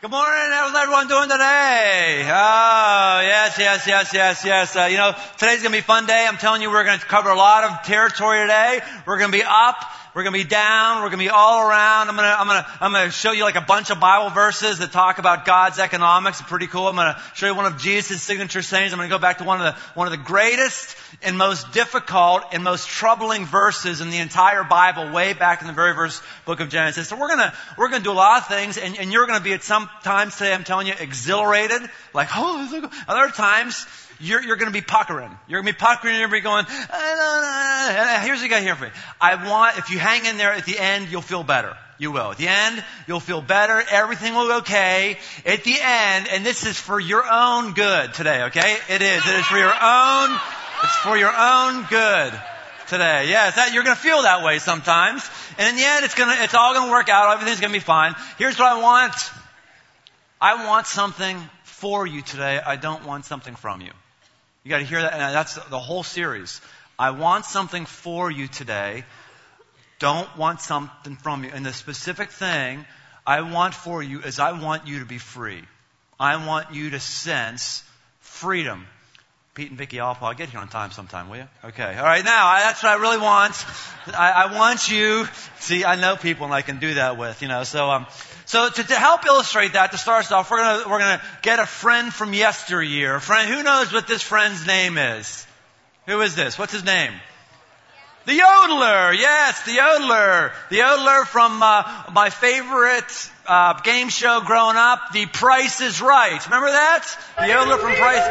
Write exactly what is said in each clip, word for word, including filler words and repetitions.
Good morning. How's everyone doing today? Oh, yes, yes, yes, yes, yes. Uh, you know, today's going to be a fun day. I'm telling you, we're going to cover a lot of territory today. We're going to be up. We're going to be down. We're going to be all around. I'm going to, I'm going to, I'm going to show you like a bunch of Bible verses that talk about God's economics. It's pretty cool. I'm going to show you one of Jesus' signature sayings. I'm going to go back to one of the, one of the greatest and most difficult and most troubling verses in the entire Bible, way back in the very first book of Genesis. So we're going to, we're going to do a lot of things, and, and you're going to be at some times today, I'm telling you, exhilarated. Like, oh, this is good. Other times, You're, you're going to be puckering. You're going to be puckering and you're going to be going, I don't know. Here's what I got here for you. I want, if you hang in there at the end, you'll feel better. You will. At the end, you'll feel better. Everything will be okay. At the end, and this is for your own good today, okay? It is. It is for your own, it's for your own good today. Yes, that, you're going to feel that way sometimes. And in the end, it's going to, it's all going to work out. Everything's going to be fine. Here's what I want. I want something for you today. I don't want something from you. You got to hear that. And that's the whole series. I want something for you today. Don't want something from you. And the specific thing I want for you is I want you to be free. I want you to sense freedom. Pete and Vicki Alpaw, get here on time sometime, will you? Okay. All right. Now, that's what I really want. I, I want you. See, I know people and I can do that with, you know. So, um, so to, to help illustrate that, to start us off, we're gonna we're gonna get a friend from yesteryear. A friend. Who knows what this friend's name is? Who is this? What's his name? The Yodeler. Yes, the Yodeler. The Yodeler from uh, my favorite uh, game show growing up, The Price is Right. Remember that? The Yodeler from Price.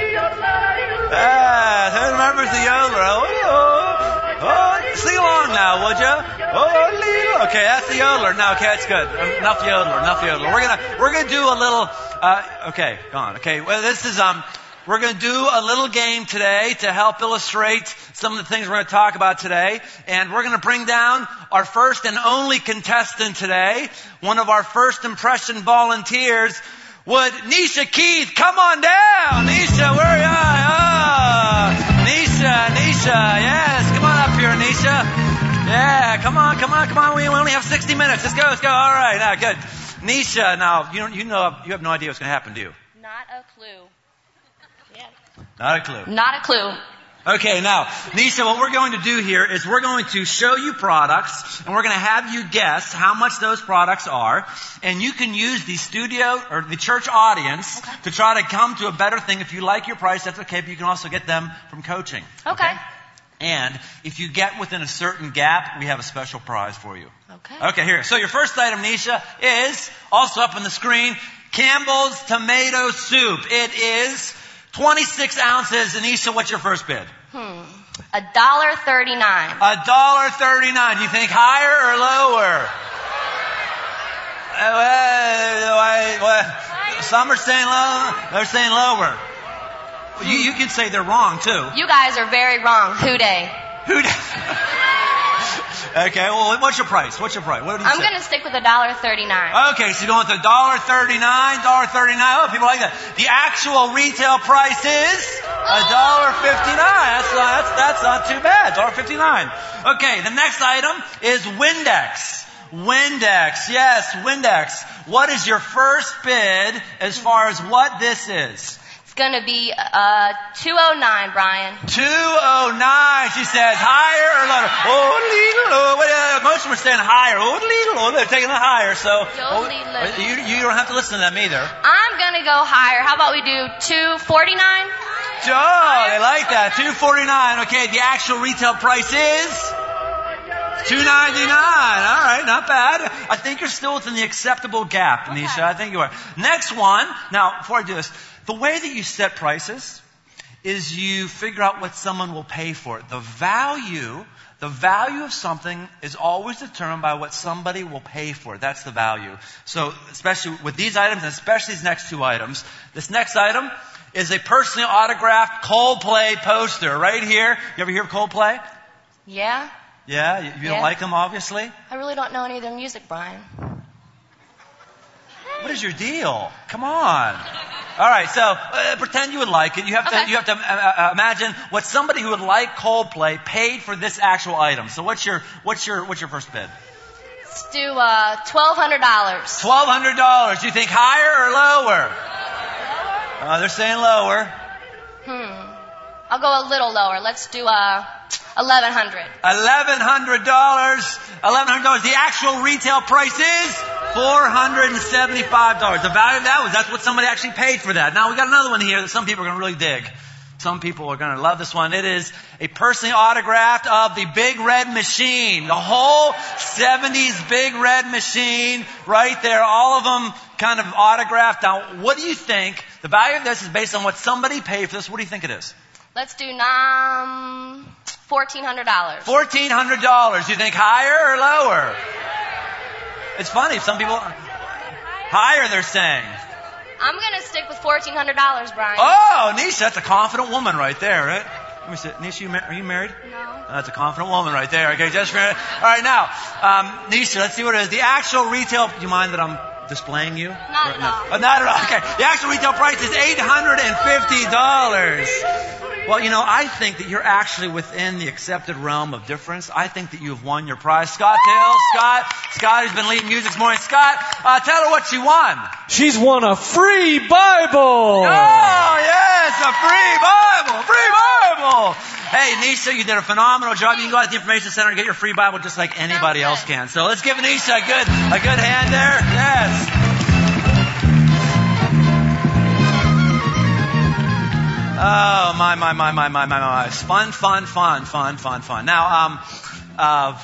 Ah, who remembers the Yodeler? Oh, oh, oh, sing along now, would you? Oh, little. Okay, that's the Yodeler. No, okay, that's good. Enough Yodeler. Enough Yodeler. We're gonna we're gonna do a little. Uh, okay, go on. Okay, well, this is um. We're going to do a little game today to help illustrate some of the things we're going to talk about today. And we're going to bring down our first and only contestant today, one of our first impression volunteers. Would Nisha Keith come on down? Nisha, where are you? Oh, Nisha, Nisha, yes, come on up here, Nisha. Yeah, come on, come on, come on. We only have sixty minutes. Let's go, let's go. All right, now, good. Nisha, now, you don't, you know, you have no idea what's going to happen, do you? Not a clue. Not a clue. Not a clue. Okay, now, Nisha, what we're going to do here is we're going to show you products, and we're going to have you guess how much those products are, and you can use the studio or the church audience okay. to try to come to a better thing. If you like your price, that's okay, but you can also get them from coaching. Okay. okay? And if you get within a certain gap, we have a special prize for you. Okay. Okay, here. So your first item, Nisha, is also up on the screen, Campbell's Tomato Soup. It is twenty-six ounces. Anisha, what's your first bid? Hmm. A dollar thirty-nine. A dollar thirty-nine. You think higher or lower? Uh, well, well, some are saying low. They're saying lower. You, you can say they're wrong too. You guys are very wrong. Who day? Who day? Okay, well, what's your price? What's your price? What do you I'm say? going to stick with a dollar thirty-nine. Okay, so you're going with a dollar thirty-nine, dollar thirty-nine. Oh, people like that. The actual retail price is a dollar fifty-nine. That's not, that's that's not too bad. Dollar fifty-nine. Okay, the next item is Windex. Windex, yes, Windex. What is your first bid as far as what this is? Going to be uh two oh nine, Brian. two oh nine. She says higher or lower? Oh, little. Oh, uh, most of them are saying higher. Oh, little. Oh, they're taking it higher. So oh, you you don't have to listen to them either. I'm going to go higher. How about we do two forty-nine? Oh, they like that. two forty-nine. Okay, the actual retail price is two ninety-nine. All right, not bad. I think you're still within the acceptable gap, Nisha. Okay. I think you are. Next one. Now, before I do this, the way that you set prices is you figure out what someone will pay for it. The value, the value of something is always determined by what somebody will pay for it. That's the value. So, especially with these items, and especially these next two items, this next item is a personally autographed Coldplay poster right here. You ever hear of Coldplay? Yeah. Yeah? You, you yeah. don't like them, obviously? I really don't know any of their music, Brian. What is your deal? Come on. All right, so uh, pretend you would like it. You have okay. to you have to uh, imagine what somebody who would like Coldplay paid for this actual item. So what's your what's your what's your first bid? Let's do uh, twelve hundred dollars. twelve hundred dollars. You think higher or lower? Uh, they're saying lower. Hmm. I'll go a little lower. Let's do uh, eleven hundred dollars. eleven hundred dollars. eleven hundred dollars. The actual retail price is four hundred seventy-five dollars. The value of that was, that's what somebody actually paid for that. Now we got another one here that some people are going to really dig. Some people are going to love this one. It is a personally autographed of the Big Red Machine. The whole seventies Big Red Machine right there. All of them kind of autographed. Now, what do you think? The value of this is based on what somebody paid for this. What do you think it is? Let's do um, fourteen hundred dollars. fourteen hundred dollars. You think higher or lower? It's funny. Some people... Higher, they're saying. I'm going to stick with fourteen hundred dollars, Brian. Oh, Nisha, that's a confident woman right there, right? Let me see. Nisha, you mar- are you married? No. That's a confident woman right there. Okay, just for... All right, now, um, Nisha, let's see what it is. The actual retail... Do you mind that I'm displaying you? Not at no. all. Oh, not at all. Okay. The actual retail price is eight hundred fifty dollars. Well, you know, I think that you're actually within the accepted realm of difference. I think that you have won your prize. Scott Tail, Scott, Scott has been leading music this morning. Scott, uh, tell her what she won. She's won a free Bible. Oh, yes, a free Bible, free Bible. Hey, Nisha, you did a phenomenal job. You can go out to the Information Center and get your free Bible just like anybody else can. So let's give Nisha a good, a good hand there. Yes. Oh, my, my, my, my, my, my, my. Fun, fun, fun, fun, fun, fun. Now, um, uh,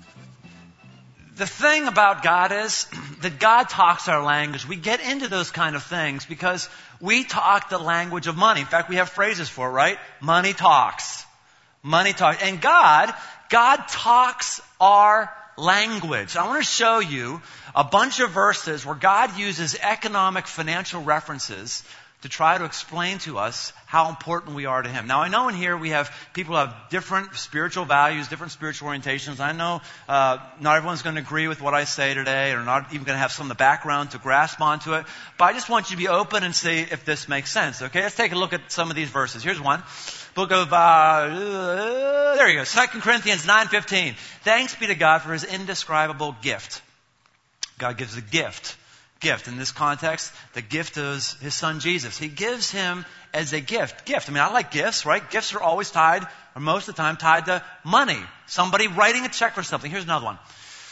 the thing about God is that God talks our language. We get into those kind of things because we talk the language of money. In fact, we have phrases for it, right? Money talks. Money talks. And God, God talks our language. I want to show you a bunch of verses where God uses economic, financial references to try to explain to us how important we are to Him. Now, I know in here we have people who have different spiritual values, different spiritual orientations. I know uh, not everyone's going to agree with what I say today, or not even going to have some of the background to grasp onto it. But I just want you to be open and see if this makes sense. Okay, let's take a look at some of these verses. Here's one. Book of, uh, uh, there you go, Second Corinthians nine fifteen. Thanks be to God for His indescribable gift. God gives a gift. Gift. In this context, the gift is His Son Jesus. He gives Him as a gift. Gift. I mean, I like gifts, right? Gifts are always tied, or most of the time, tied to money. Somebody writing a check for something. Here's another one.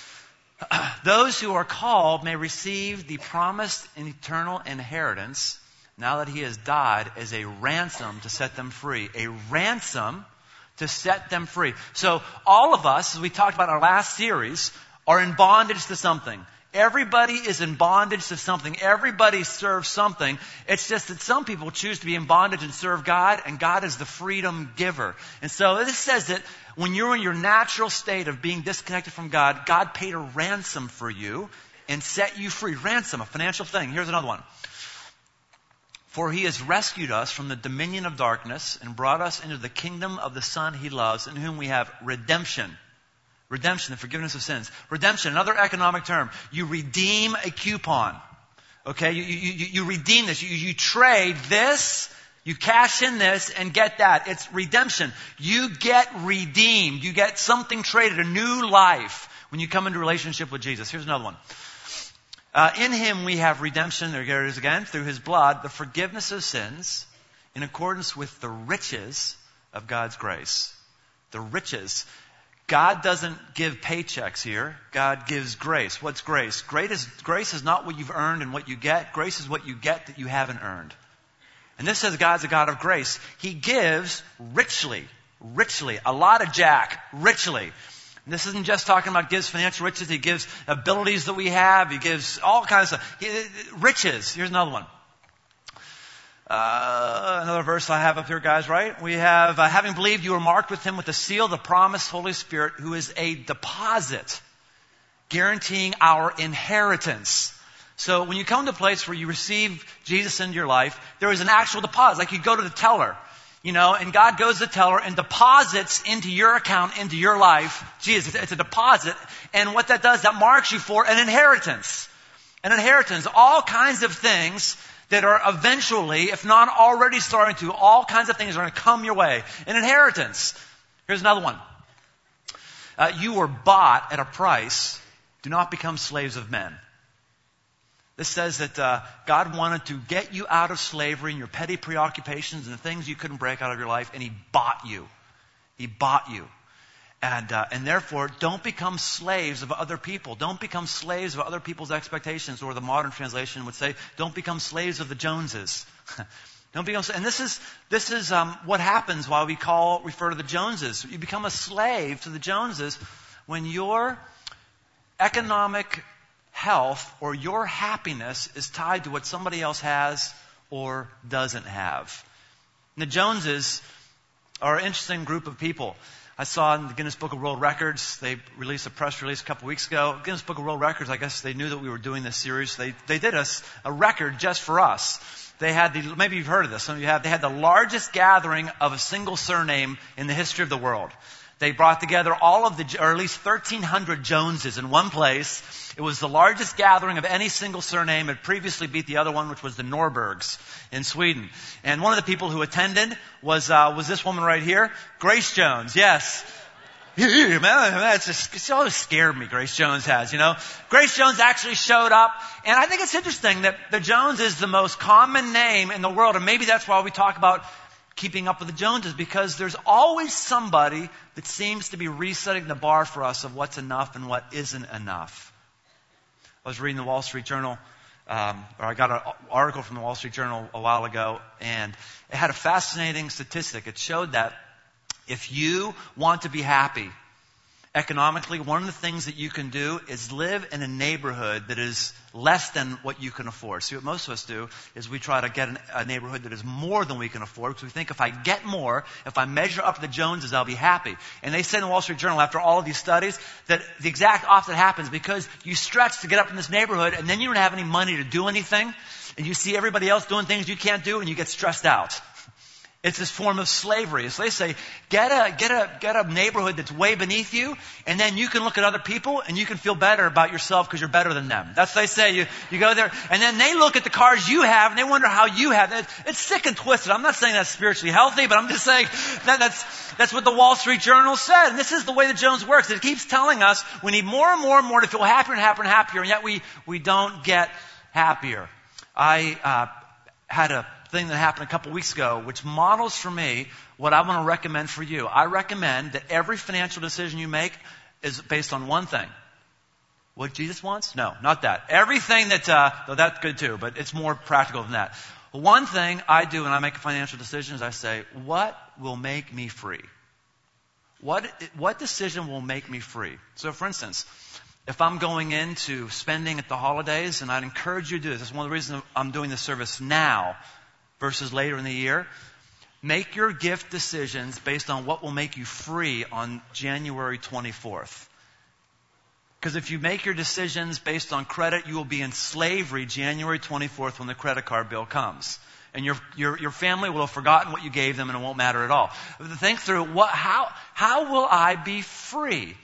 Those who are called may receive the promised and eternal inheritance now that He has died as a ransom to set them free. A ransom to set them free. So all of us, as we talked about in our last series, are in bondage to something. Everybody is in bondage to something. Everybody serves something. It's just that some people choose to be in bondage and serve God, and God is the freedom giver. And so this says that when you're in your natural state of being disconnected from God, God paid a ransom for you and set you free. Ransom, a financial thing. Here's another one. For He has rescued us from the dominion of darkness and brought us into the kingdom of the Son He loves, in whom we have redemption. Redemption, the forgiveness of sins. Redemption, another economic term. You redeem a coupon. Okay, you, you, you redeem this. You, you trade this, you cash in this and get that. It's redemption. You get redeemed. You get something traded, a new life when you come into relationship with Jesus. Here's another one. Uh, in Him we have redemption, there it is again, through His blood, the forgiveness of sins in accordance with the riches of God's grace. The riches. God doesn't give paychecks here. God gives grace. What's grace? Grace is, grace is not what you've earned and what you get. Grace is what you get that you haven't earned. And this says God's a God of grace. He gives richly, richly, a lot of jack, richly. And this isn't just talking about gives financial riches. He gives abilities that we have. He gives all kinds of stuff. He, riches. Here's another one. Uh, another verse I have up here, guys, right? We have, uh, having believed you were marked with Him with the seal of the promised Holy Spirit, who is a deposit guaranteeing our inheritance. So when you come to a place where you receive Jesus into your life, there is an actual deposit. Like you go to the teller, you know, and God goes to the teller and deposits into your account, into your life. Jesus, it's a deposit. And what that does, that marks you for an inheritance. An inheritance, all kinds of things that are eventually, if not already starting to, all kinds of things are going to come your way. An inheritance. Here's another one. Uh, you were bought at a price, Do not become slaves of men. This says that uh, God wanted to get you out of slavery and your petty preoccupations and the things you couldn't break out of your life, and He bought you. He bought you. And, uh, and therefore, don't become slaves of other people. Don't become slaves of other people's expectations, or the modern translation would say, don't become slaves of the Joneses. Don't become, and this is this is um, what happens while we call refer to the Joneses. You become a slave to the Joneses when your economic health or your happiness is tied to what somebody else has or doesn't have. And the Joneses are an interesting group of people. I saw in the Guinness Book of World Records, they released a press release a couple weeks ago. Guinness Book of World Records, I guess they knew that we were doing this series. They they did us a record just for us. They had the, maybe you've heard of this, some of you have, they had the largest gathering of a single surname in the history of the world. They brought together all of the, or at least thirteen hundred Joneses in one place. It was the largest gathering of any single surname. It previously beat the other one, which was the Norbergs in Sweden. And one of the people who attended was uh, was this woman right here, Grace Jones. Yes. Man, that's just, it's always scared me, Grace Jones has, you know. Grace Jones actually showed up, and I think it's interesting that the Jones is the most common name in the world, and maybe that's why we talk about keeping up with the Joneses, because there's always somebody that seems to be resetting the bar for us of what's enough and what isn't enough. I was reading the Wall Street Journal, um, or I got an article from the Wall Street Journal a while ago, and it had a fascinating statistic. It showed that if you want to be happy economically, one of the things that you can do is live in a neighborhood that is less than what you can afford. See, what most of us do is we try to get an, a neighborhood that is more than we can afford, because we think if I get more, if I measure up to the Joneses, I'll be happy. And they said in the Wall Street Journal, after all of these studies, that the exact opposite happens, because you stretch to get up in this neighborhood, and then you don't have any money to do anything, and you see everybody else doing things you can't do, and you get stressed out. It's this form of slavery. So they say, get a, get a, get a neighborhood that's way beneath you, and then you can look at other people and you can feel better about yourself because you're better than them. That's what they say. You, you go there, and then they look at the cars you have and they wonder how you have it. It's sick and twisted. I'm not saying that's spiritually healthy, but I'm just saying that that's, that's what the Wall Street Journal said. And this is the way the Jones works. It keeps telling us we need more and more and more to feel happier and happier and happier, and yet we, we don't get happier. I, uh, had a thing that happened a couple weeks ago, which models for me what I want to recommend for you. I recommend that every financial decision you make is based on one thing. What Jesus wants? No, not that. Everything that, uh, though that's good too, but it's more practical than that. One thing I do when I make a financial decision is I say, what will make me free? What, what decision will make me free? So for instance, if I'm going into spending at the holidays, and I'd encourage you to do this, that's one of the reasons I'm doing this service now versus later in the year, make your gift decisions based on what will make you free on January twenty-fourth. Because if you make your decisions based on credit, you will be in slavery January twenty-fourth when the credit card bill comes. And your, your, your family will have forgotten what you gave them, and it won't matter at all. Think through, what, how, how will I be free?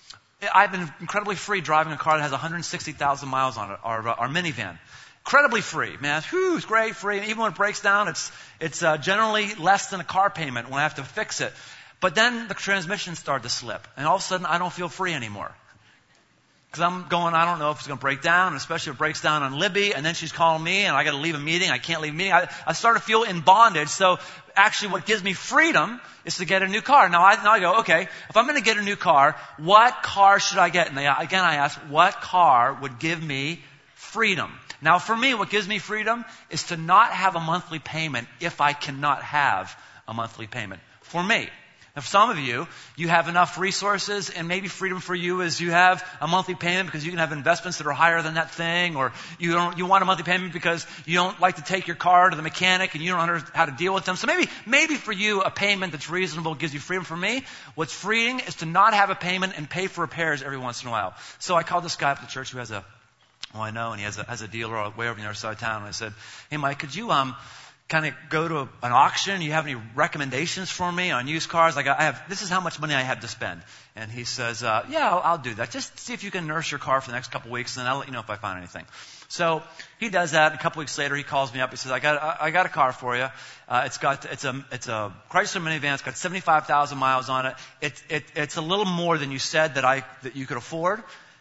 I've been incredibly free driving a car that has one hundred sixty thousand miles on it, our, our minivan. Incredibly free, man. Whew, it's great, free. And even when it breaks down, it's it's uh, generally less than a car payment when I have to fix it. But then the transmission started to slip, and all of a sudden I don't feel free anymore. Because I'm going, I don't know if it's going to break down, and especially if it breaks down on Libby, and then she's calling me, and I got to leave a meeting. I can't leave a meeting. I, I start to feel in bondage. So actually what gives me freedom is to get a new car. Now I, now I go, okay, if I'm going to get a new car, what car should I get? And they, again, I ask, what car would give me freedom? Now for me, what gives me freedom is to not have a monthly payment if I cannot have a monthly payment. For me. Now for some of you, you have enough resources, and maybe freedom for you is you have a monthly payment because you can have investments that are higher than that thing, or you don't, you want a monthly payment because you don't like to take your car to the mechanic and you don't know how to deal with them. So maybe, maybe for you, a payment that's reasonable gives you freedom. For me, what's freeing is to not have a payment and pay for repairs every once in a while. So I called this guy up at the church who has a, oh I know, and he has a, has a dealer way over on the other side of town, and I said, hey Mike, could you, um, kind of go to a, an auction? You have any recommendations for me on used cars? Like I have, this is how much money I have to spend. And he says, uh, yeah, I'll, I'll do that. Just see if you can nurse your car for the next couple of weeks, and then I'll let you know if I find anything. So he does that. A couple weeks later, he calls me up. He says, I got, I, I got a car for you. Uh, it's got, it's a, it's a Chrysler minivan. It's got seventy-five thousand miles on it. It, it, it's a little more than you said that I, that you could afford.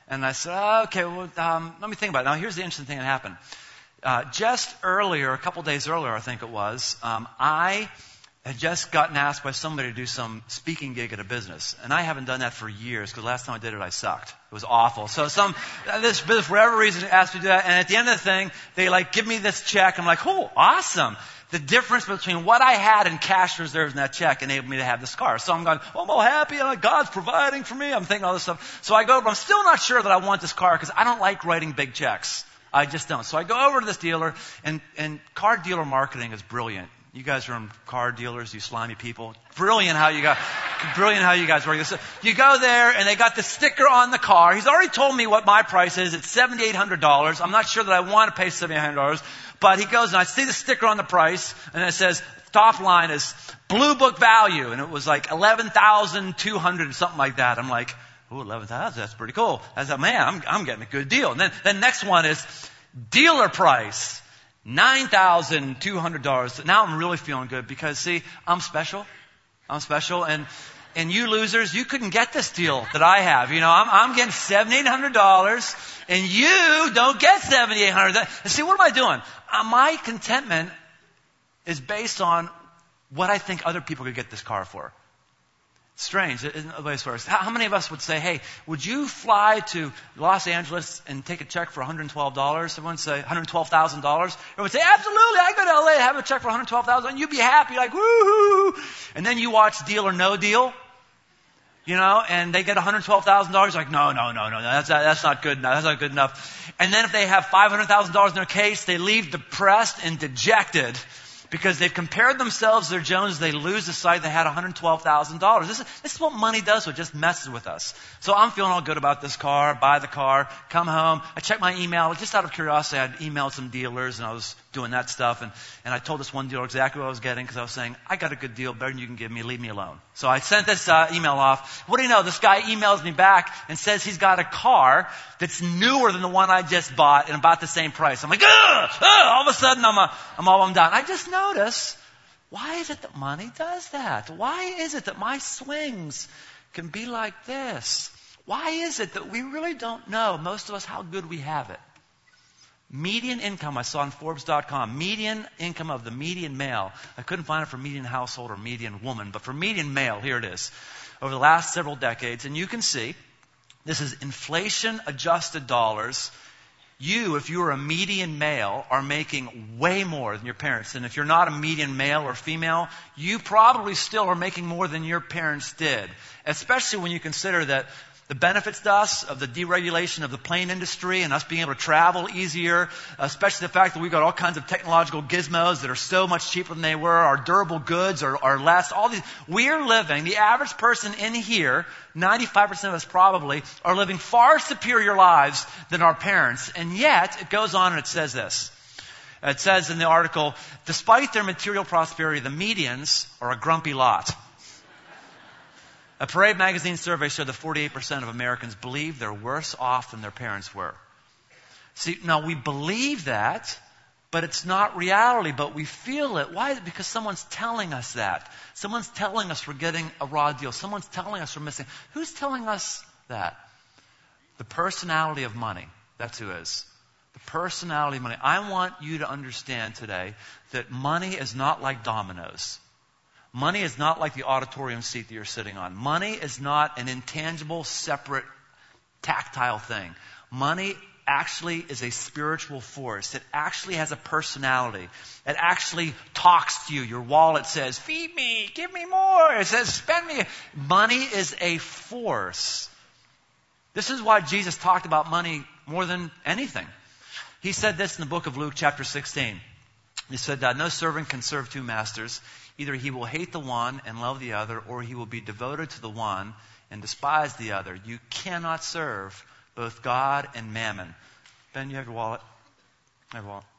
And I said, oh, okay, well, um, let me think about it. Now, here's the interesting thing that happened. Uh, just earlier, a couple days earlier, I think it was, um, I had just gotten asked by somebody to do some speaking gig at a business. And I haven't done that for years, because last time I did it, I sucked. It was awful. So some, this business, for whatever reason, asked me to do that. And at the end of the thing, they like give me this check. I'm like, oh, awesome. The difference between what I had in cash reserves in that check enabled me to have this car. So I'm going, oh, I'm all happy. And God's providing for me. I'm thinking all this stuff. So I go over. I'm still not sure that I want this car, because I don't like writing big checks. I just don't. So I go over to this dealer, and, and car dealer marketing is brilliant. You guys are in car dealers, you slimy people. Brilliant how you got, brilliant how you guys work this. You go there, and they got the sticker on the car. He's already told me what my price is. It's seven thousand eight hundred dollars. I'm not sure that I want to pay seven thousand eight hundred dollars. But he goes, and I see the sticker on the price, and it says, top line is Blue Book value. And it was like eleven thousand two hundred dollars, something like that. I'm like, oh, eleven thousand, that's pretty cool. I said, man, I'm, I'm getting a good deal. And then the next one is dealer price, nine thousand two hundred dollars. Now I'm really feeling good, because see, I'm special. I'm special. And, and you losers, you couldn't get this deal that I have. You know, I'm, I'm getting seven thousand eight hundred dollars, and you don't get seven thousand eight hundred dollars. And see, what am I doing? Uh, my contentment is based on what I think other people could get this car for. Strange, isn't it? As far as how many of us would say, "Hey, would you fly to Los Angeles and take a check for one hundred twelve dollars?" Everyone say one hundred twelve thousand dollars. Everyone would say, "Absolutely, I go to L A, have a check for one hundred twelve thousand dollars," and you'd be happy, like woohoo. And then you watch Deal or No Deal, you know, and they get one hundred twelve thousand dollars. Like, no, no, no, no, that's that's not good enough. That's not good enough. And then if they have five hundred thousand dollars in their case, they leave depressed and dejected, because they've compared themselves to their Joneses. They lose the sight they had one hundred twelve thousand dollars. This is, this is what money does. It just messes with us. So I'm feeling all good about this car, buy the car, come home. I check my email. Just out of curiosity, I'd emailed some dealers, and I was doing that stuff. And, and I told this one dealer exactly what I was getting, because I was saying, I got a good deal, better than you can give me. Leave me alone. So I sent this uh, email off. What do you know? This guy emails me back and says he's got a car that's newer than the one I just bought and about the same price. I'm like, ugh, ugh, all of a sudden I'm, a, I'm all I'm done. I just notice, why is it that money does that? Why is it that my swings can be like this? Why is it that we really don't know, most of us, how good we have it? Median income, I saw on Forbes dot com, median income of the median male. I couldn't find it for median household or median woman, but for median male, here it is. Over the last several decades, and you can see, this is inflation-adjusted dollars. You, if you're a median male, are making way more than your parents. And if you're not a median male or female, you probably still are making more than your parents did. Especially when you consider that the benefits to us of the deregulation of the plane industry and us being able to travel easier, especially the fact that we've got all kinds of technological gizmos that are so much cheaper than they were, our durable goods are, are less, all these. We're living, the average person in here, ninety-five percent of us probably, are living far superior lives than our parents. And yet, it goes on and it says this. It says in the article, despite their material prosperity, the medians are a grumpy lot. A Parade magazine survey showed that forty-eight percent of Americans believe they're worse off than their parents were. See, now we believe that, but it's not reality, but we feel it. Why? Because someone's telling us that. Someone's telling us we're getting a raw deal. Someone's telling us we're missing. Who's telling us that? The personality of money. That's who is. The personality of money. I want you to understand today that money is not like dominoes. Money is not like the auditorium seat that you're sitting on. Money is not an intangible, separate, tactile thing. Money actually is a spiritual force. It actually has a personality. It actually talks to you. Your wallet says, feed me, give me more. It says, spend me. Money is a force. This is why Jesus talked about money more than anything. He said this in the book of Luke, chapter sixteen. He said, no servant can serve two masters. Either he will hate the one and love the other, or he will be devoted to the one and despise the other. You cannot serve both God and mammon. Ben, you have your wallet? I have your wallet.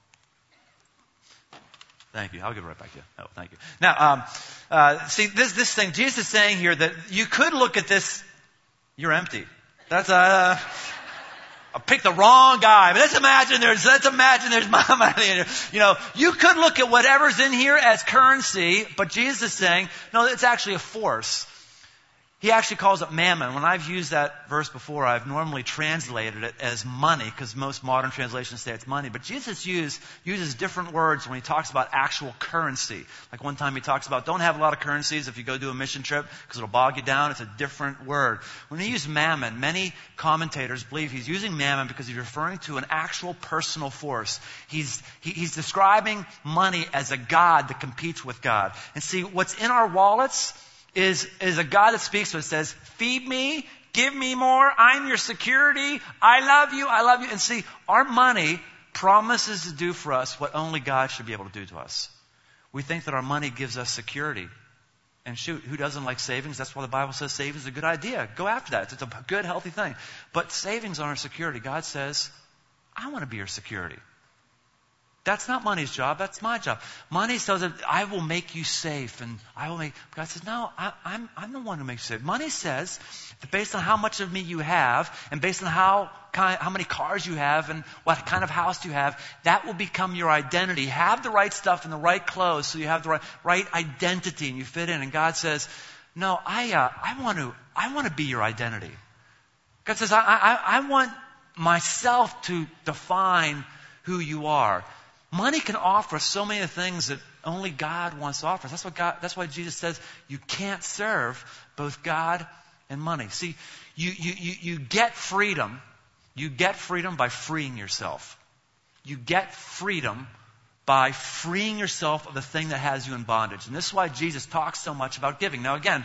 Thank you. I'll give it right back to you. Oh, thank you. Now, um, uh, see, this this thing, Jesus is saying here that you could look at this, you're empty. That's a... Uh, I picked the wrong guy. But let's imagine there's, let's imagine there's my money in here. You know, you could look at whatever's in here as currency, but Jesus is saying, no, it's actually a force. He actually calls it mammon. When I've used that verse before, I've normally translated it as money, because most modern translations say it's money. But Jesus use, uses different words when he talks about actual currency. Like one time he talks about, don't have a lot of currencies if you go do a mission trip, because it'll bog you down. It's a different word. When he used mammon, many commentators believe he's using mammon because he's referring to an actual personal force. He's, he, he's describing money as a god that competes with God. And see, what's in our wallets is, is a God that speaks to us, says, feed me, give me more, I'm your security, I love you, I love you. And see, our money promises to do for us what only God should be able to do to us. We think that our money gives us security. And shoot, who doesn't like savings? That's why the Bible says savings is a good idea. Go after that. It's a good, healthy thing. But savings aren't security. God says, I want to be your security. That's not money's job. That's my job. Money says that I will make you safe, and I will make. God says, no, I, I'm I'm the one who makes you safe. Money says that based on how much of me you have, and based on how kind, how many cars you have, and what kind of house you have, that will become your identity. Have the right stuff and the right clothes, so you have the right right identity, and you fit in. And God says, no, I uh, I want to I want to be your identity. God says, I I, I want myself to define who you are. Money can offer so many things that only God wants to offer us. That's what God, that's why Jesus says you can't serve both God and money. See, you, you, you, you get freedom. You get freedom by freeing yourself. You get freedom by freeing yourself of the thing that has you in bondage. And this is why Jesus talks so much about giving. Now again,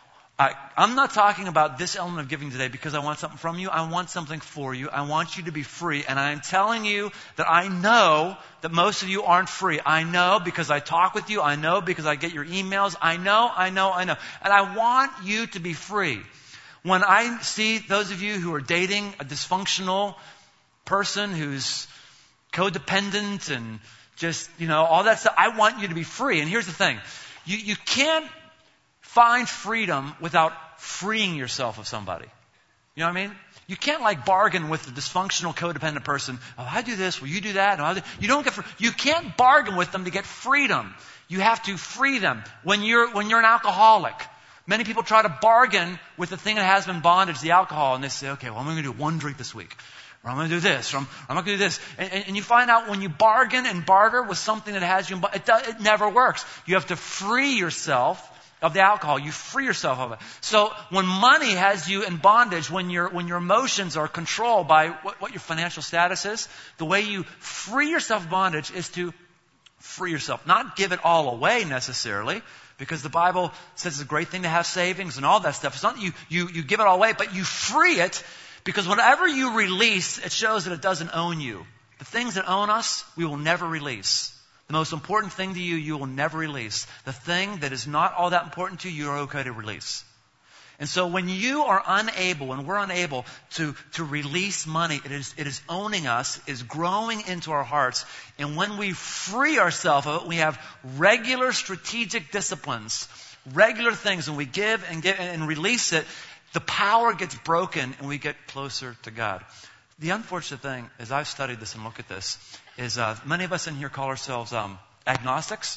I, I'm not talking about this element of giving today because I want something from you. I want something for you. I want you to be free. And I'm telling you that I know that most of you aren't free. I know because I talk with you. I know because I get your emails. I know, I know, I know. And I want you to be free. When I see those of you who are dating a dysfunctional person who's codependent and just, you know, all that stuff, I want you to be free. And here's the thing. You, you can't find freedom without freeing yourself of somebody. You know what I mean? You can't like bargain with the dysfunctional codependent person. Oh, I do this. Well, you do that. No, do. You don't get. Free. You can't bargain with them to get freedom. You have to free them. When you're when you're an alcoholic, many people try to bargain with the thing that has them in bondage, the alcohol, and they say, okay, well, I'm going to do one drink this week. Or I'm going to do this, or I'm, I'm not going to do this. And, and, and you find out when you bargain and barter with something that has you in bondage, it, does, it never works. You have to free yourself of the alcohol. You free yourself of it. So when money has you in bondage, when your when your emotions are controlled by what, what your financial status is, the way you free yourself of bondage is to free yourself. Not give it all away necessarily, because the Bible says it's a great thing to have savings and all that stuff. It's not that you, you, you give it all away, but you free it, because whenever you release, it shows that it doesn't own you. The things that own us, we will never release. The most important thing to you, you will never release. The thing that is not all that important to you, you're okay to release. And so when you are unable, when we're unable to, to release money, it is, it is owning us, is growing into our hearts. And when we free ourselves of it, we have regular strategic disciplines, regular things, and we give and give and release it, the power gets broken and we get closer to God. The unfortunate thing, as I've studied this and looked at this, is uh, many of us in here call ourselves um, agnostics,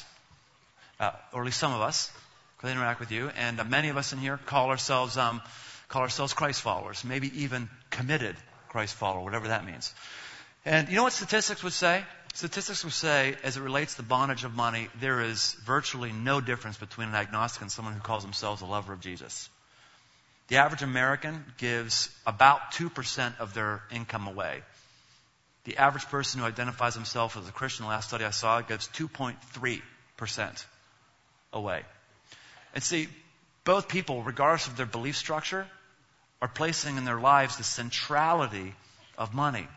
uh, or at least some of us, because they interact with you, and uh, many of us in here call ourselves um, call ourselves Christ followers, maybe even committed Christ follower, whatever that means. And you know what statistics would say? Statistics would say, as it relates to the bondage of money, there is virtually no difference between an agnostic and someone who calls themselves a lover of Jesus. The average American gives about two percent of their income away. The average person who identifies himself as a Christian, the last study I saw, gives two point three percent away. And see, both people, regardless of their belief structure, are placing in their lives the centrality of money.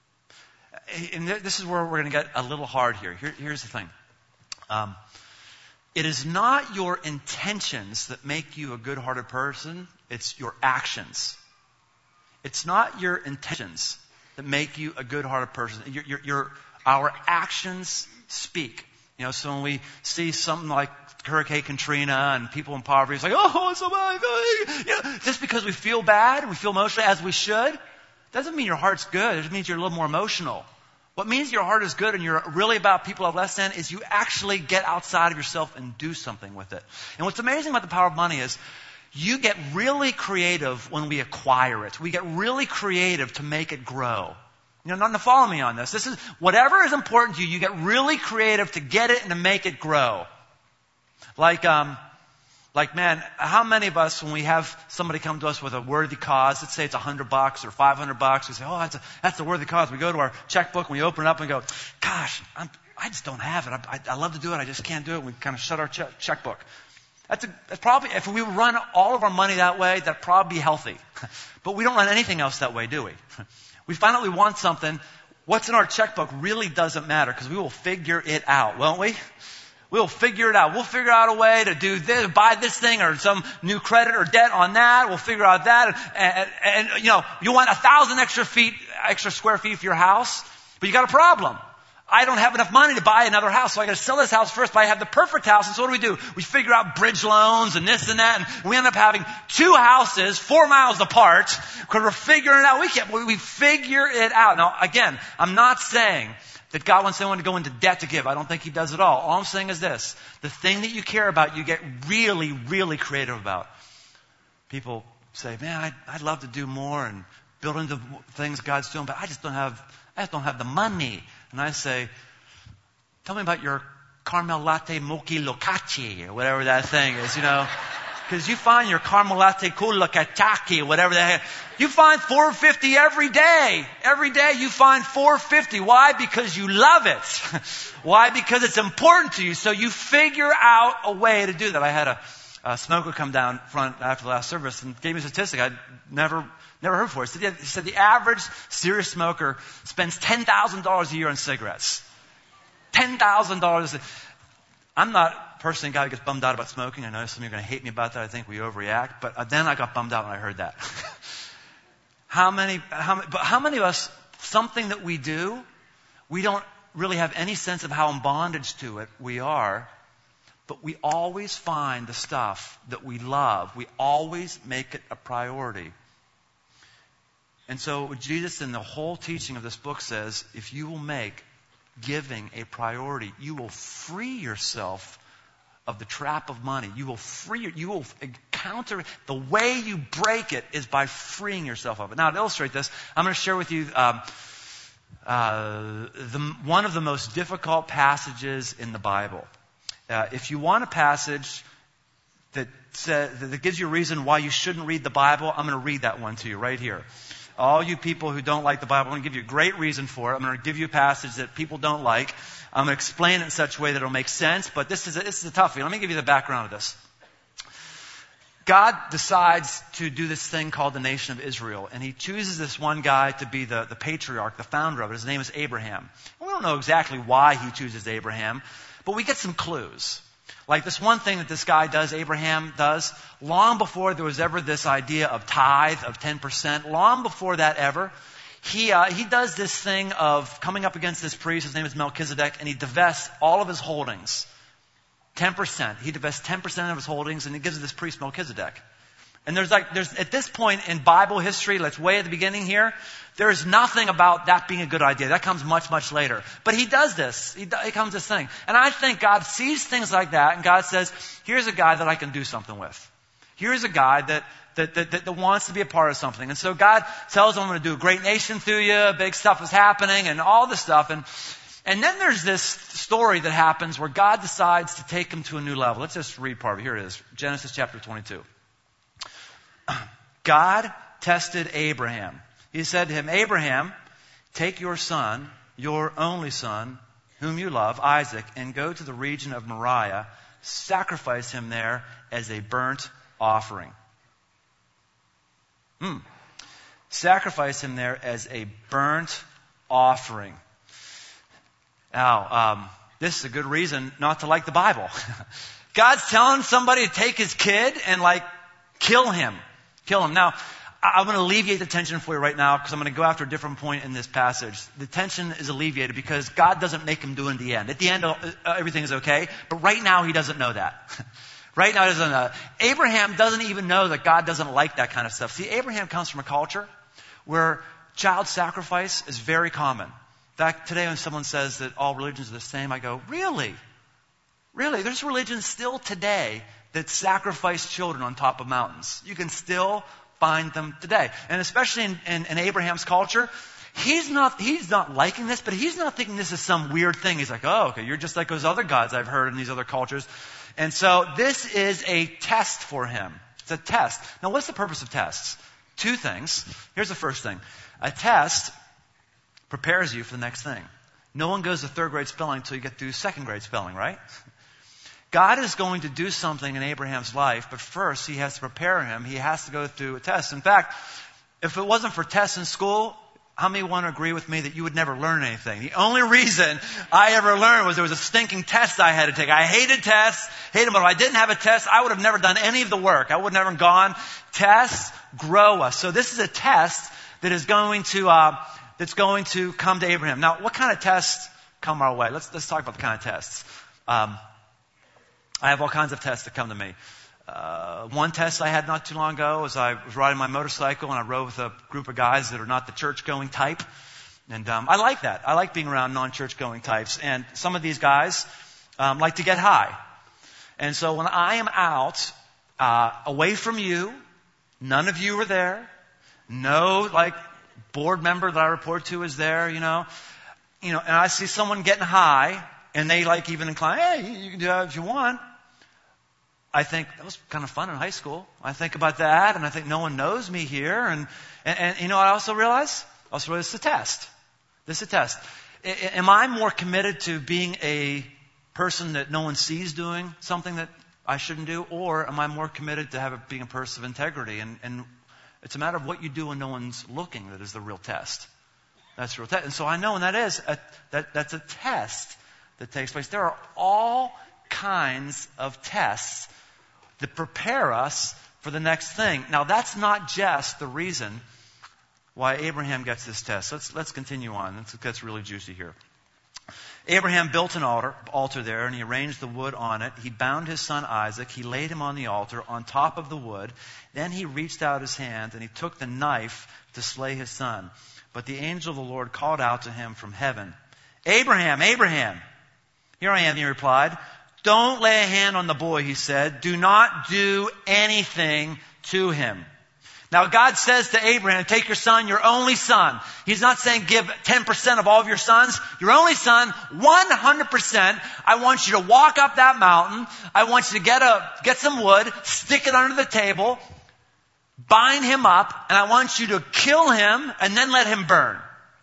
And this is where we're going to get a little hard here. here here's the thing. Um, it is not your intentions that make you a good-hearted person. It's your actions. It's not your intentions that make you a good-hearted person. Your, your, your, our actions speak. You know, so when we see something like Hurricane Katrina and people in poverty, it's like, oh, it's so bad. You know, just because we feel bad and we feel emotional as we should, doesn't mean your heart's good. It just means you're a little more emotional. What means your heart is good and you're really about people of less than is you actually get outside of yourself and do something with it. And what's amazing about the power of money is You get really creative when we acquire it. We get really creative to make it grow. You know, nothing to follow me on this. This is, whatever is important to you, you get really creative to get it and to make it grow. Like, um, like, man, how many of us, when we have somebody come to us with a worthy cause, let's say it's a hundred bucks or five hundred bucks, we say, oh, that's a, that's a worthy cause. We go to our checkbook and we open it up and go, gosh, I'm, I just don't have it. I, I, I love to do it. I just can't do it. We kind of shut our che- checkbook. That's, a, that's probably, if we run all of our money that way, that'd probably be healthy. But we don't run anything else that way, do we? We find out we want something. What's in our checkbook really doesn't matter because we will figure it out, won't we? We'll figure it out. We'll figure out a way to do this, buy this thing or some new credit or debt on that. We'll figure out that. And, and, and you know, you want a thousand extra feet, extra square feet for your house, but you got a problem. I don't have enough money to buy another house, so I got to sell this house first, but I have the perfect house. And so what do we do? We figure out bridge loans and this and that, and we end up having two houses four miles apart because we're figuring it out. We can't, we figure it out. Now, again, I'm not saying that God wants anyone to go into debt to give. I don't think He does at all. All I'm saying is this. The thing that you care about, you get really, really creative about. People say, man, I'd, I'd love to do more and build into things God's doing, but I just don't have, I just don't have the money. And I say, tell me about your caramel latte mochi locaci, or whatever that thing is, you know. Because you find your caramel latte kulakataki, or whatever that is. You find four fifty every day. Every day you find four fifty. Why? Because you love it. Why? Because it's important to you. So you figure out a way to do that. I had a, a smoker come down front after the last service and gave me a statistic I'd never... Never heard before. He said, he said the average serious smoker spends ten thousand dollars a year on cigarettes. ten thousand dollars. I'm not personally a guy who gets bummed out about smoking. I know some of you are going to hate me about that. I think we overreact. But then I got bummed out when I heard that. how many, how, but how many of us, something that we do, we don't really have any sense of how in bondage to it we are, but we always find the stuff that we love. We always make it a priority. And so Jesus in the whole teaching of this book says, if you will make giving a priority, you will free yourself of the trap of money. You will free, you will encounter, the way you break it is by freeing yourself of it. Now to illustrate this, I'm going to share with you um, uh, the, one of the most difficult passages in the Bible. Uh, if you want a passage that, says, that gives you a reason why you shouldn't read the Bible, I'm going to read that one to you right here. All you people who don't like the Bible, I'm going to give you a great reason for it. I'm going to give you a passage that people don't like. I'm going to explain it in such a way that it'll make sense, but this is a, this is a toughie. Let me give you the background of this. God decides to do this thing called the nation of Israel, and He chooses this one guy to be the, the patriarch, the founder of it. His name is Abraham. And we don't know exactly why He chooses Abraham, but we get some clues. Like this one thing that this guy does, Abraham does, long before there was ever this idea of tithe, of ten percent, long before that ever, he uh, he does this thing of coming up against this priest, his name is Melchizedek, and he divests all of his holdings. ten percent. He divests ten percent of his holdings, and he gives it to this priest Melchizedek. And there's like, there's at this point in Bible history, let's way at the beginning here, there's nothing about that being a good idea. That comes much, much later. But he does this. He, he comes this thing. And I think God sees things like that, and God says, here's a guy that I can do something with. Here's a guy that, that, that, that, that wants to be a part of something. And so God tells him, I'm going to do a great nation through you, big stuff is happening, and all this stuff. And, and then there's this story that happens where God decides to take him to a new level. Let's just read part of it. Here it is. Genesis chapter twenty-two. God tested Abraham. He said to him, Abraham, take your son, your only son, whom you love, Isaac, and go to the region of Moriah, sacrifice him there as a burnt offering. Hmm. Sacrifice him there as a burnt offering. Now, um, this is a good reason not to like the Bible. God's telling somebody to take his kid and like kill him. Kill him. Now, I'm going to alleviate the tension for you right now because I'm going to go after a different point in this passage. The tension is alleviated because God doesn't make him do it in the end. At the end, uh, everything is okay. But right now, he doesn't know that. Right now, he doesn't know. Abraham doesn't even know that God doesn't like that kind of stuff. See, Abraham comes from a culture where child sacrifice is very common. In fact, today when someone says that all religions are the same, I go, really? Really, there's religions still today that sacrifice children on top of mountains. You can still find them today. And especially in, in, in Abraham's culture, he's not, he's not liking this, but he's not thinking this is some weird thing. He's like, oh, okay, you're just like those other gods I've heard in these other cultures. And so this is a test for him. It's a test. Now, what's the purpose of tests? Two things. Here's the first thing. A test prepares you for the next thing. No one goes to third grade spelling until you get through second grade spelling, right? God is going to do something in Abraham's life, but first he has to prepare him. He has to go through a test. In fact, if it wasn't for tests in school, how many want to agree with me that you would never learn anything? The only reason I ever learned was there was a stinking test I had to take. I hated tests, hated them, but if I didn't have a test, I would have never done any of the work. I would have never gone. Tests grow us. So this is a test that is going to, uh, that's going to come to Abraham. Now, what kind of tests come our way? Let's, let's talk about the kind of tests. Um, I have all kinds of tests that come to me. Uh, one test I had not too long ago was I was riding my motorcycle and I rode with a group of guys that are not the church-going type. And um, I like that. I like being around non-church-going types. And some of these guys um, like to get high. And so when I am out, uh, away from you, none of you are there. No, like, board member that I report to is there, you know. You know, and I see someone getting high, and they like even incline, hey, you can do that if you want. I think that was kind of fun in high school. I think about that, and I think no one knows me here. And, and, and you know what I also realize? I also realize it's a test. This is a test. I, am I more committed to being a person that no one sees doing something that I shouldn't do? Or am I more committed to have a, being a person of integrity? And, and it's a matter of what you do when no one's looking that is the real test. That's the real test. And so I know when that is, a, that, that's a test that takes place. There are all kinds of tests that prepare us for the next thing. Now, that's not just the reason why Abraham gets this test. Let's, let's continue on. It gets really juicy here. Abraham built an altar, altar there, and he arranged the wood on it. He bound his son Isaac. He laid him on the altar on top of the wood. Then he reached out his hand, and he took the knife to slay his son. But the angel of the Lord called out to him from heaven, Abraham, Abraham. Here I am, he replied. Don't lay a hand on the boy, he said. Do not do anything to him. Now God says to Abraham, take your son, your only son. He's not saying give ten percent of all of your sons. Your only son, one hundred percent. I want you to walk up that mountain. I want you to get a, get some wood, stick it under the table, bind him up, and I want you to kill him and then let him burn.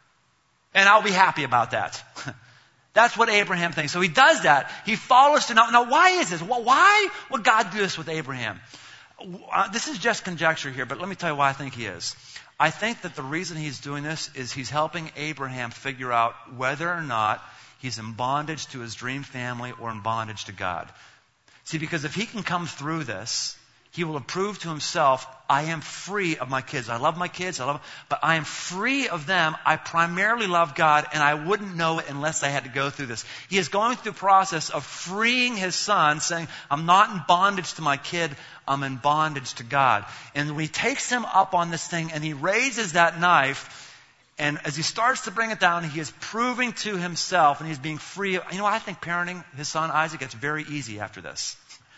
And I'll be happy about that. That's what Abraham thinks. So he does that. He follows to now. Now, why is this? Why would God do this with Abraham? Uh, this is just conjecture here, but let me tell you why I think he is. I think that the reason he's doing this is he's helping Abraham figure out whether or not he's in bondage to his dream family or in bondage to God. See, because if he can come through this, he will have proved to himself, I am free of my kids. I love my kids, I love them, but I am free of them. I primarily love God, and I wouldn't know it unless I had to go through this. He is going through the process of freeing his son, saying, I'm not in bondage to my kid, I'm in bondage to God. And when he takes him up on this thing, and he raises that knife, and as he starts to bring it down, he is proving to himself, and he's being free. You know, I think parenting his son Isaac gets very easy after this.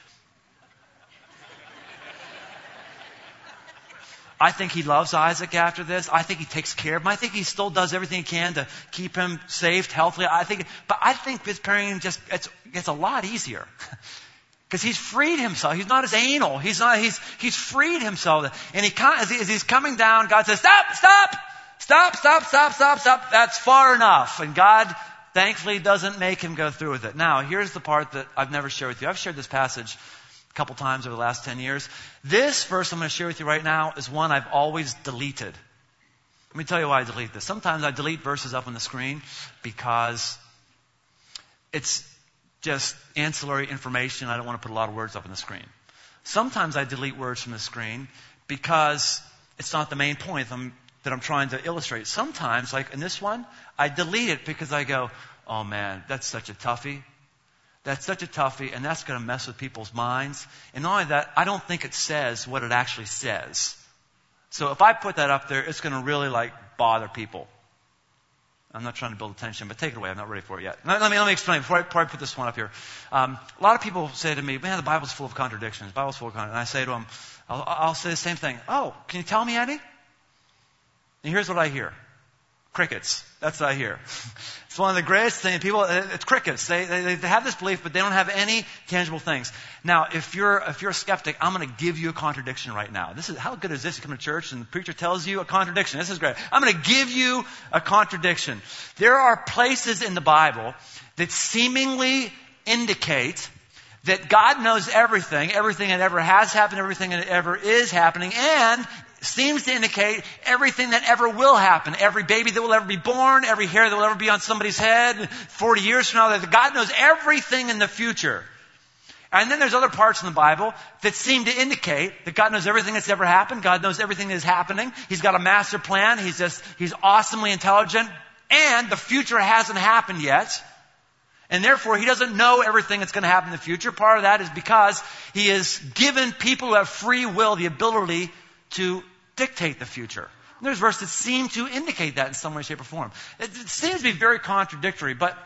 I think he loves Isaac after this. I think he takes care of him. I think he still does everything he can to keep him safe, healthy. I think, but I think his parenting just it's, it's a lot easier because he's freed himself. He's not as anal. He's not. He's he's freed himself. And he as, he as he's coming down, God says, "Stop! Stop! Stop! Stop! Stop! Stop! Stop! That's far enough." And God, thankfully, doesn't make him go through with it. Now, here's the part that I've never shared with you. I've shared this passage a couple times over the last ten years. This verse I'm going to share with you right now is one I've always deleted. Let me tell you why I delete this. Sometimes I delete verses up on the screen because it's just ancillary information. I don't want to put a lot of words up on the screen. Sometimes I delete words from the screen because it's not the main point I'm, that I'm trying to illustrate. Sometimes, like in this one, I delete it because I go, oh man, that's such a toughie. That's such a toughie, and that's going to mess with people's minds. And not only that, I don't think it says what it actually says. So if I put that up there, it's going to really like bother people. I'm not trying to build tension, but take it away. I'm not ready for it yet. Let, let me let me explain before I, before I put this one up here. Um, a lot of people say to me, man, the Bible's full of contradictions. The Bible's full of contradictions. And I say to them, I'll, I'll say the same thing. Oh, can you tell me, Eddie? And here's what I hear. Crickets. That's what I hear. It's one of the greatest things. People, it's crickets. They, they, they have this belief, but they don't have any tangible things. Now, if you're, if you're a skeptic, I'm going to give you a contradiction right now. This is, how good is this? You come to church and the preacher tells you a contradiction. This is great. I'm going to give you a contradiction. There are places in the Bible that seemingly indicate that God knows everything, everything that ever has happened, everything that ever is happening, and seems to indicate everything that ever will happen. Every baby that will ever be born, every hair that will ever be on somebody's head, forty years from now, that God knows everything in the future. And then there's other parts in the Bible that seem to indicate that God knows everything that's ever happened. God knows everything that is happening. He's got a master plan. He's just, he's awesomely intelligent. And the future hasn't happened yet. And therefore, he doesn't know everything that's going to happen in the future. Part of that is because he has given people who have free will the ability to dictate the future. And there's verses that seem to indicate that in some way, shape, or form. It, it seems to be very contradictory, but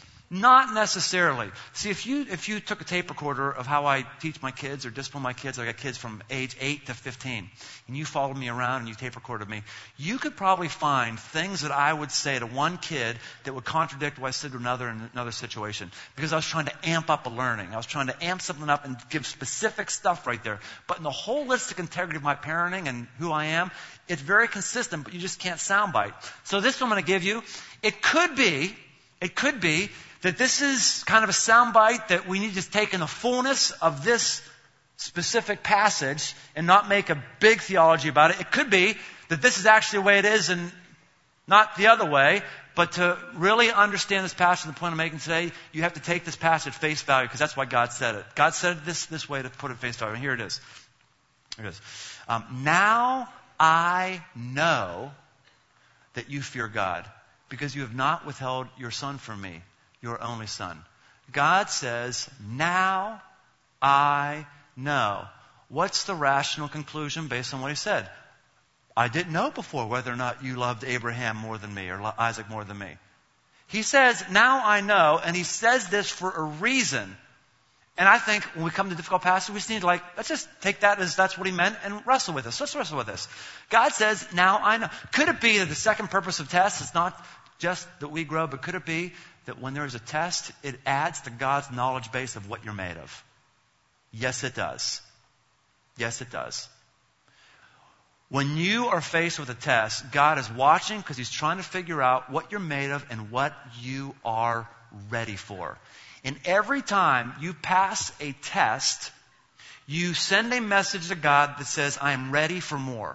not necessarily. See, if you if you took a tape recorder of how I teach my kids or discipline my kids, I got kids from age eight to fifteen, and you followed me around and you tape recorded me, you could probably find things that I would say to one kid that would contradict what I said to another in another situation. Because I was trying to amp up a learning. I was trying to amp something up and give specific stuff right there. But in the holistic integrity of my parenting and who I am, it's very consistent, but you just can't soundbite. So this one I'm going to give you, it could be, it could be that this is kind of a soundbite that we need to take in the fullness of this specific passage and not make a big theology about it. It could be that this is actually the way it is and not the other way. But to really understand this passage and the point I'm making today, you have to take this passage face value because that's why God said it. God said it this, this way to put it face value. And here it is. Here it is. Um, now I know that you fear God because you have not withheld your son from me, your only son. God says, now I know. What's the rational conclusion based on what he said? I didn't know before whether or not you loved Abraham more than me or Isaac more than me. He says, now I know, and he says this for a reason. And I think when we come to difficult passages, we just need to like, let's just take that as that's what he meant and wrestle with this. Let's wrestle with this. God says, now I know. Could it be that the second purpose of tests is not just that we grow, but could it be that when there is a test, it adds to God's knowledge base of what you're made of? Yes, it does. Yes, it does. When you are faced with a test, God is watching because he's trying to figure out what you're made of and what you are ready for. And every time you pass a test, you send a message to God that says, I am ready for more.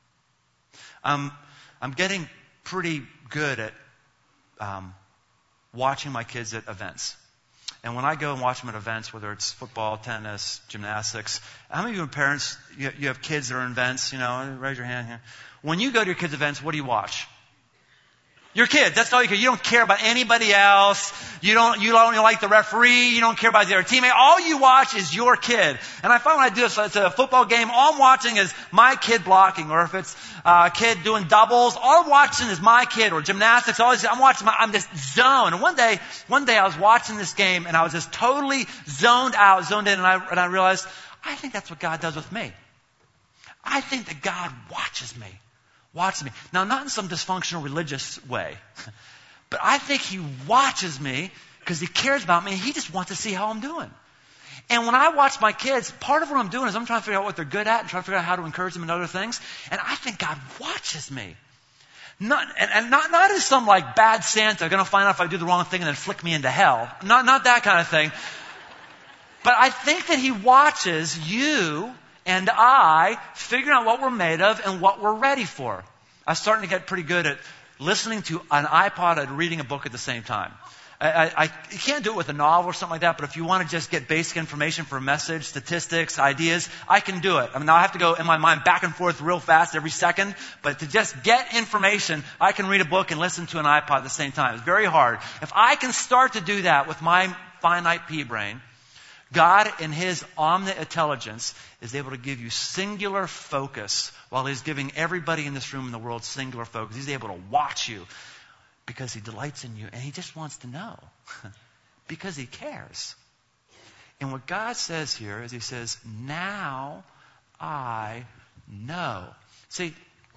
Um, I'm getting pretty good at um, watching my kids at events. And when I go and watch them at events, whether it's football, tennis, gymnastics, how many of you parents, you, you have kids that are in events, you know, raise your hand here. When you go to your kids' events, what do you watch? Your kids. That's all you care. You don't care about anybody else. You don't, you don't like the referee. You don't care about the other teammate. All you watch is your kid. And I find when I do this, it's a football game, all I'm watching is my kid blocking. Or if it's a kid doing doubles, all I'm watching is my kid. Or gymnastics, always, I'm watching my, I'm just zoned. And one day, one day I was watching this game and I was just totally zoned out, zoned in, and I, and I realized, I think that's what God does with me. I think that God watches me. Watches me. Now, not in some dysfunctional religious way, but I think he watches me because he cares about me and he just wants to see how I'm doing. And when I watch my kids, part of what I'm doing is I'm trying to figure out what they're good at and trying to figure out how to encourage them in other things. And I think God watches me. Not, and, and not, not as some like bad Santa going to find out if I do the wrong thing and then flick me into hell. Not, not that kind of thing. But I think that he watches you and I figuring out what we're made of and what we're ready for. I'm starting to get pretty good at listening to an iPod and reading a book at the same time. I, I, I you can't do it with a novel or something like that, but if you want to just get basic information for a message, statistics, ideas, I can do it. I mean, now I have to go in my mind back and forth real fast every second, but to just get information, I can read a book and listen to an iPod at the same time. It's very hard. If I can start to do that with my finite pea brain, God, in his omni-intelligence, is able to give you singular focus while he's giving everybody in this room in the world singular focus. He's able to watch you. because he delights in you and he just wants to know because he cares. And what God says here is he says, now I know. See,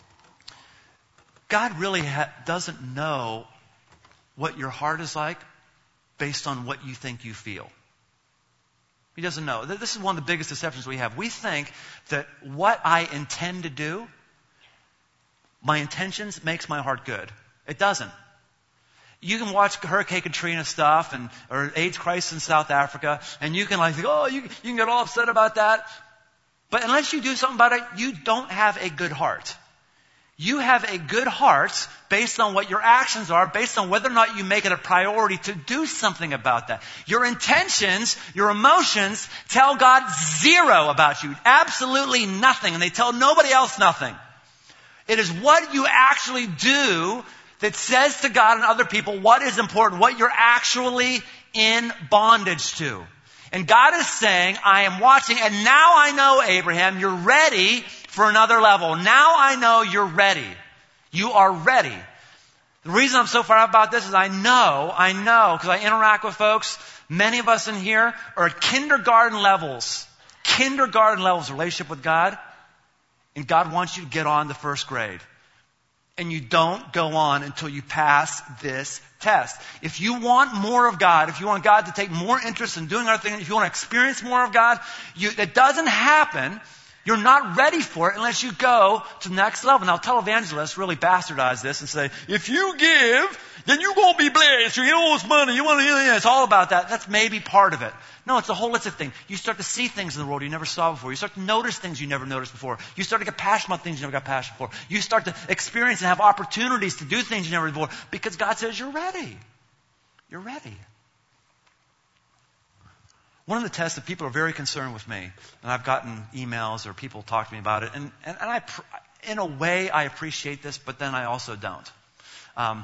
God really ha- doesn't know what your heart is like based on what you think you feel. He doesn't know. This is one of the biggest deceptions we have. We think that what I intend to do, my intentions, makes my heart good. It doesn't. You can watch Hurricane Katrina stuff and or AIDS crisis in South Africa, and you can like think, oh, you, you can get all upset about that. But unless you do something about it, you don't have a good heart. You have a good heart based on what your actions are, based on whether or not you make it a priority to do something about that. Your intentions, your emotions tell God zero about you. Absolutely nothing. And they tell nobody else nothing. It is what you actually do that says to God and other people what is important, what you're actually in bondage to. And God is saying, I am watching, and now I know, Abraham, you're ready for another level. Now I know you're ready. You are ready. The reason I'm so fired up about this is I know, I know, because I interact with folks, many of us in here are at kindergarten levels. Kindergarten levels of relationship with God. And God wants you to get on the first grade. And you don't go on until you pass this test. If you want more of God, if you want God to take more interest in doing other things, if you want to experience more of God, you, it doesn't happen. You're not ready for it unless you go to the next level. Now, televangelists really bastardize this and say, if you give, then you're going to be blessed. You owe us money. You want to, yeah, it's all about that. That's maybe part of it. No, it's a holistic thing. You start to see things in the world you never saw before. You start to notice things you never noticed before. You start to get passionate about things you never got passionate for. You start to experience and have opportunities to do things you never did before because God says you're ready. You're ready. One of the tests that people are very concerned with me, and I've gotten emails or people talk to me about it, and, and, and I, in a way, I appreciate this, but then I also don't. Um,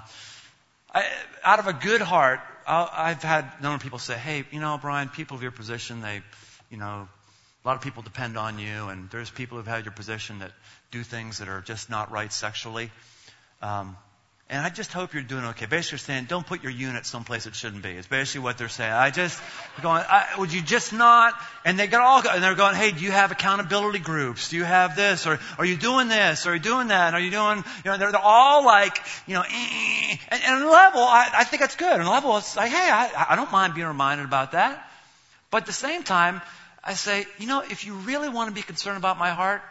I, out of a good heart, I'll, I've had a number of people say, hey, you know, Brian, people of your position, they, you know, a lot of people depend on you, and there's people who've had your position that do things that are just not right sexually. Um, And I just hope you're doing okay. Basically, they're saying, don't put your unit someplace it shouldn't be. It's basically what they're saying. I just, going, I, would you just not? And they got all, and they're going, hey, do you have accountability groups? Do you have this? Or are you doing this? Or are you doing that? Are you doing, you know, they're, they're all like, you know, eh. and, and on a level, I, I think that's good. On a level, it's like, hey, I, I don't mind being reminded about that. But at the same time, I say, you know, if you really want to be concerned about my heart,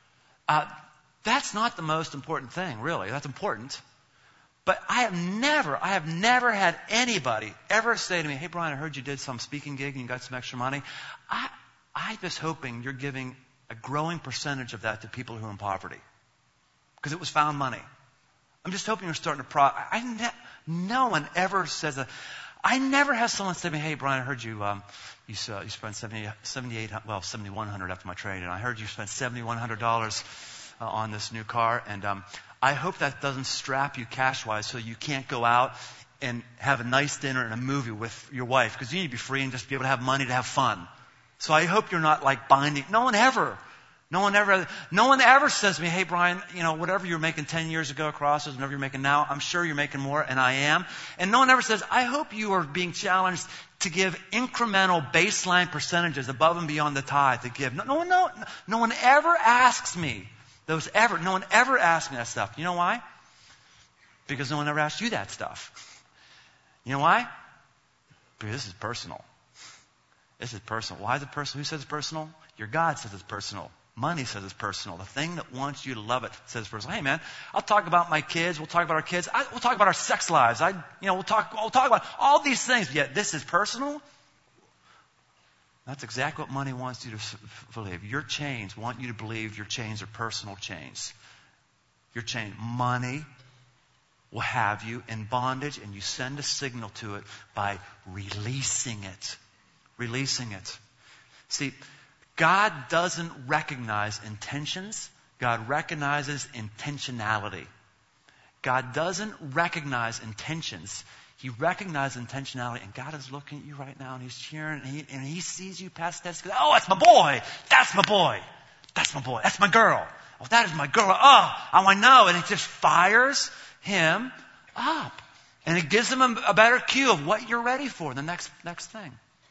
uh, that's not the most important thing, really. That's important. But I have never, I have never had anybody ever say to me, hey, Brian, I heard you did some speaking gig and you got some extra money. I, I'm just hoping you're giving a growing percentage of that to people who are in poverty. Because it was found money. I'm just hoping you're starting to pro... I ne- no one ever says that. I never have someone say to me, hey, Brian, I heard you, um, you, uh, you spent seventy, seventy-eight, well, seventy-one hundred after my trade, and I heard you spent seventy-one hundred dollars uh, on this new car, and um, I hope that doesn't strap you cash-wise so you can't go out and have a nice dinner and a movie with your wife, because you need to be free and just be able to have money to have fun. So I hope you're not like binding. No one ever, no one ever, no one ever says to me, hey, Brian, you know, whatever you were making ten years ago across, whatever you're making now, I'm sure you're making more, and I am. And no one ever says, I hope you are being challenged to give incremental baseline percentages above and beyond the tithe to give. No, no one, no, no one ever asks me those ever. No one ever asks me that stuff. You know why? Because no one ever asked you that stuff. You know why? Because this is personal. This is personal. Why is it personal? Who says it's personal? Your God says it's personal. Money says it's personal. The thing that wants you to love it says it's personal. Hey, man, I'll talk about my kids. We'll talk about our kids. I, we'll talk about our sex lives. I, you know, we'll talk. We'll talk about all these things. Yet this is personal. That's exactly what money wants you to believe. Your chains want you to believe your chains are personal chains. Your chain, money, will have you in bondage, and you send a signal to it by releasing it. Releasing it. See, God doesn't recognize intentions. God recognizes intentionality. God doesn't recognize intentions. He recognizes intentionality, and God is looking at you right now, and He's cheering, and He, and he sees you past that. Oh, that's my boy. That's my boy. That's my boy. That's my girl. Oh, that is my girl. Oh, oh, I know. And it just fires him up. And it gives them a, a better cue of what you're ready for, the next next thing.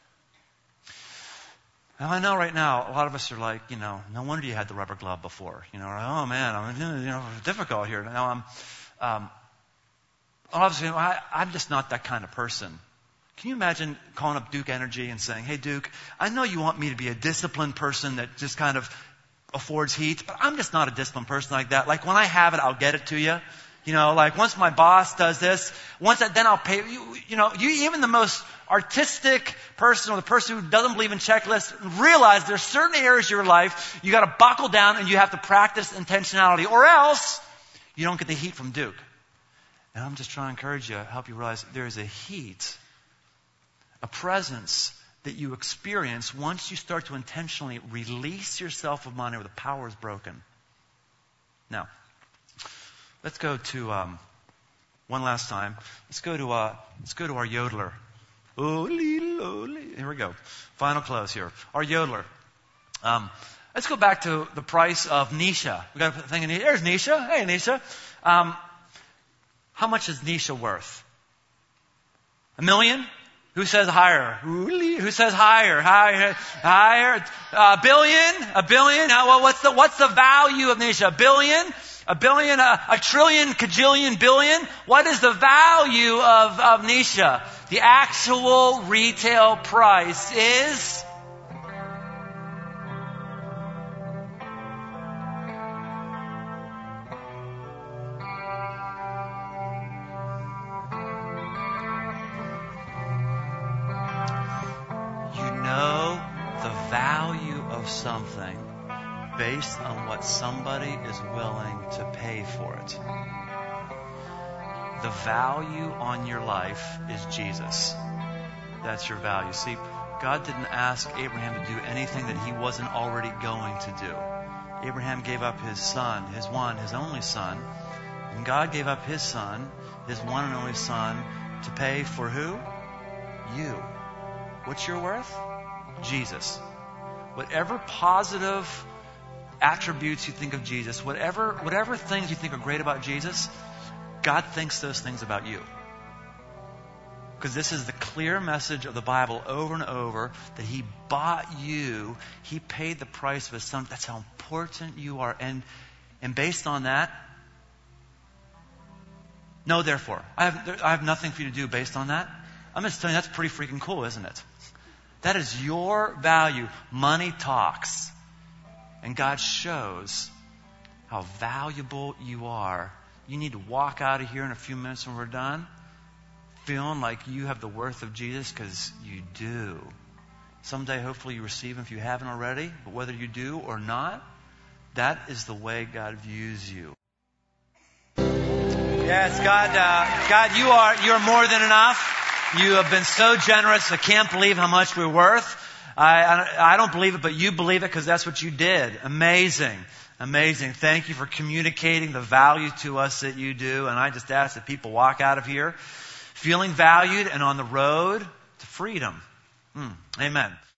Now, I know right now, a lot of us are like, you know, no wonder you had the rubber glove before. You know, oh man, I'm, you know, it's difficult here. Now I'm, um, obviously, I, I'm just not that kind of person. Can you imagine calling up Duke Energy and saying, hey Duke, I know you want me to be a disciplined person that just kind of affords heat, but I'm just not a disciplined person like that. Like when I have it, I'll get it to you. You know, like once my boss does this, once that, then I'll pay you. You know, you even the most artistic person or the person who doesn't believe in checklists realize there's certain areas of your life you got to buckle down and you have to practice intentionality, or else you don't get the heat from Duke. And I'm just trying to encourage you, help you realize there is a heat, a presence that you experience once you start to intentionally release yourself of money where the power is broken. Now, let's go to um, one last time. Let's go to uh, let's go to our yodeler. Here we go. Final close here. Our yodeler. Um, let's go back to the price of Nisha. We got a thing in here. There's Nisha. Hey, Nisha. Um, how much is Nisha worth? A million? Who says higher? Who says higher? Higher? Higher? A billion? A billion? Well, what's the what's the value of Nisha? A billion? A billion? A, a trillion? Cajillion? Billion? What is the value of, of Nisha? The actual retail price is... something based on what somebody is willing to pay for it. The value on your life is Jesus. That's your value. See, God didn't ask Abraham to do anything that he wasn't already going to do. Abraham gave up his son, his one, his only son. And God gave up his son, his one and only son, to pay for who? You. What's your worth? Jesus. Whatever positive attributes you think of Jesus, whatever whatever things you think are great about Jesus, God thinks those things about you. Because this is the clear message of the Bible over and over, that He bought you. He paid the price of His Son. That's how important you are. And and based on that, no, therefore, I have I have nothing for you to do based on that. I'm just telling you, that's pretty freaking cool, isn't it? That is your value. Money talks. And God shows how valuable you are. You need to walk out of here in a few minutes when we're done, feeling like you have the worth of Jesus, because you do. Someday, hopefully, you receive Him if you haven't already. But whether you do or not, that is the way God views you. Yes, God, uh, God, you are you are more than enough. You have been so generous. I can't believe how much we're worth. I, I, I don't believe it, but you believe it because that's what you did. Amazing. Amazing. Thank you for communicating the value to us that you do. And I just ask that people walk out of here feeling valued and on the road to freedom. Mm, amen.